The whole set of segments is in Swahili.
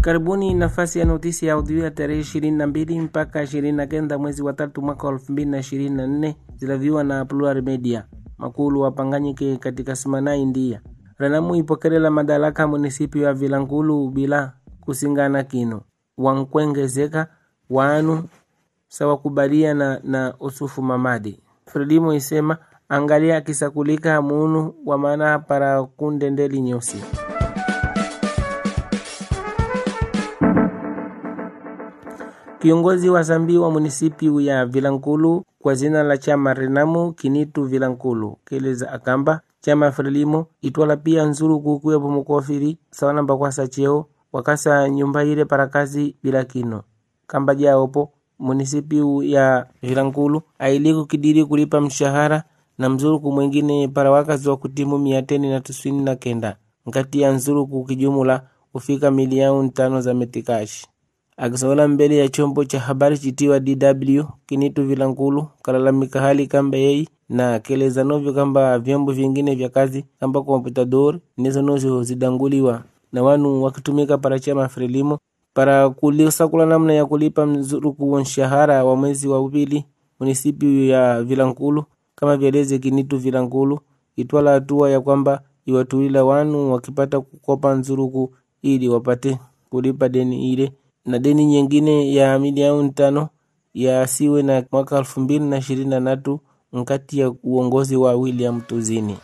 Karibuni nafasi ya notisi ya audio ya tarehe 22 mpaka 29 mwezi wa 3 mwaka 2024, zilaviwa na Plural Media. Makulu wapanganyike katika semana India. Renamu ipokelela madalaka munisipi wa Vilankulu bila kusingana kinu. Wankwengezeka wanu sawa kubalia na Usufu Mamadi. Frelimo isema angalia kisakulika munu wa maana para kundendeli nyosi. Kiongozi wa Zambi wa munisipi ya Vilankulu kwa zina la chama Renamu Kinitu Vilankulu keleza akamba chama Frelimo itwala pia nzuru kukuya pomukofiri sawana mbakwasa cheo wakasa nyumba ile para kazi bila kino. Kamba jaopo munisipi ya Vilankulu ailiku kidiri kulipa mshahara na mzuruku mwingine para wakazi wa kutimu 999 ngati ya nzuruku kijumula ufika milioni 5 za metikashi. Akisola mbele ya chombo cha habari chitiwa DW Kinitu Vilankulu kalalamika hali kamba yei na keleza novyo kamba vyombo vingine vya kazi kamba komputador nizo nozo zidanguliwa na wanu wakitumika para chama Frelimo para kulisakula namna ya kulipa mzuruku wa mshahara wa mwezi wa upili. Munisipi ya Vilankulu kama vieleze Kinitu Vilankulu itwala hatua ya kwamba iwatuila wanu wakipata kukopa nzuruku ili wapate kulipa deni ile na deni nyingine ya milioni 5 ya siwe na mwaka 2023 mkati ya uongozi wa William Tuzini.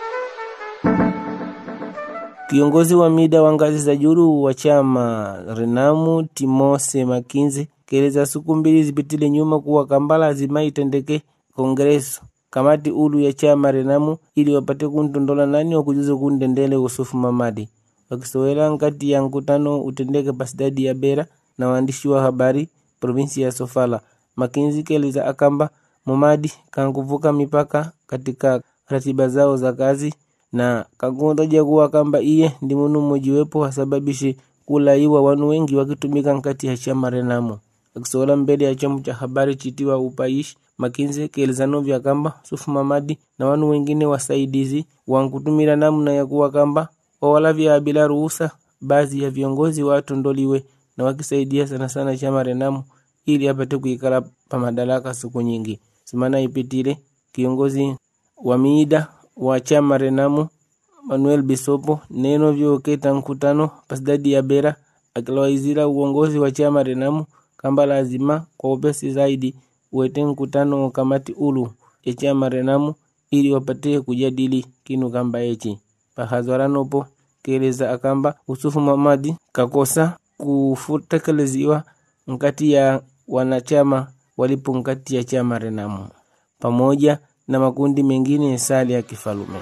Kiongozi wa mida wa ngazi za juru wa chama Renamu Timose Makinzi keleza siku mbili zipitile nyuma kuwa Kambala zima itendeke kongreso kamati ulu ya chama Renamu ili wapate kuntondola nani wa kujuzo kundendele Usufu Mamadi. Wakisowela nkati ya mkutano utendeke pasidadi ya Bera na waandishi wa habari provinsi ya Sofala. Makinzi keleza akamba Mamadi kanguvuka mipaka katika ratiba zao za kazi na kangundoja kuwa kamba iye ndi munu mojiwepo hasababishi kulaiwa wanu wengi wakitumika nkati ya chama Renamu. Akisola mbele ya chombo cha habari chitiwa Upaishi, Makinzi keleza novya kamba Usufu Mamadi na wanu wengine wasaidizi wankutumira namna ya kuwa kamba wala vya bila ruhusa baadhi ya viongozi watu ndoliwe na wakisaidia sana sana chama Renamu ili apate kuikala pa madaraka siku nyingi. Simana ipitile kiongozi wa miida wa chama Renamu Manuel Bisopo neno vyo keta mkutano pasidadi ya Bera akilawaizira uongozi wa chama Renamu kamba lazima kwa upesi zaidi uwete mkutano kamati ulu ya chama Renamu ili wapate kujadili kinu kamba echi. Pahazwaranopo keleza akamba Usufu Mamadi kakosa kufutekeleziwa mkati ya wanachama walipo mkati ya chama Renamu pamoja na makundi mengine sali ya kifalume.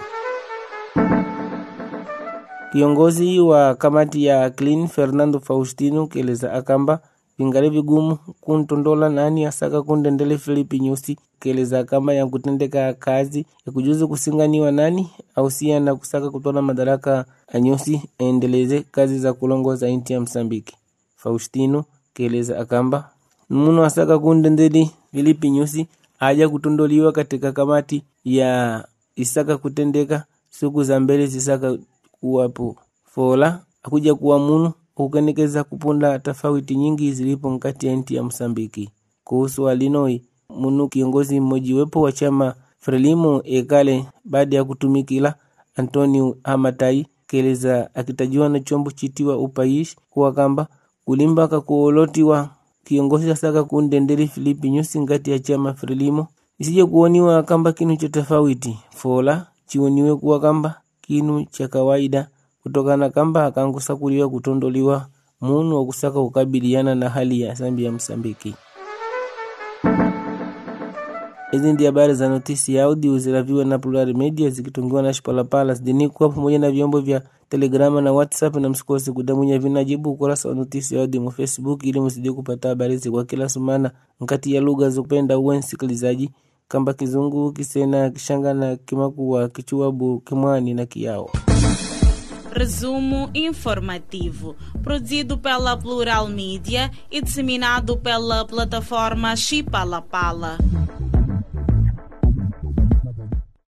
Kiongozi wa kamati ya Clean Fernando Faustino keleza akamba vingali vigumu kuntondola nani asaka kundendele Filipi Nyusi keleza kama ya kutendeka kazi ya kujuzu kusinganiwa nani au siya na kusaka kutola madaraka Anyusi endeleze kazi za kulongoza inti ya Msambiki. Faustino keleza akamba munu asaka kundendeli Filipi Nyusi aja kutondoliwa katika kamati ya isaka kutendeka siku za mbele zisaka kuwapo fola akuja kuwa munu kukenekeza kupunda tofauti nyingi zilipo mkati ya inti ya Msambiki. Kuhusu alinoi munu kiongozi mmojiwepo wa chama Frelimo ekale baada ya kutumikila Antonio Hamatai keleza akitajiwa na chombo chitiwa Upaishi kuwa kamba kulimba kakuolotiwa kiongozi asaka kundendeli Filipi Nyusi ngati ya chama Frelimo isije kuoniwa kamba kinu cha tofauti fola chioniwe kuwa kamba kinu cha kawaida kutokana kamba akangusakuliwa kutondoliwa munu wa kusaka kukabiliana na hali ya Zambi ya Msambiki. Hizi ndi habari za notisi ya audio zilaviwa na Plural Media zikitungiwa na Shipalapala zidini kuwa pamoja na vyombo vya Telegrama na WhatsApp, na msikose kudamunya vinajibu ukurasa wa notisi ya audio mu Facebook ili msije kupata habari kwa kila sumana mkati ya lugha zopenda uwe msikilizaji kamba Kizungu, Kisena, Kishanga na Kimakua, Kichuabu, Kimwani na Kiao. Resumo informativo, produzido pela Plural Media e disseminado pela plataforma Chipalapala.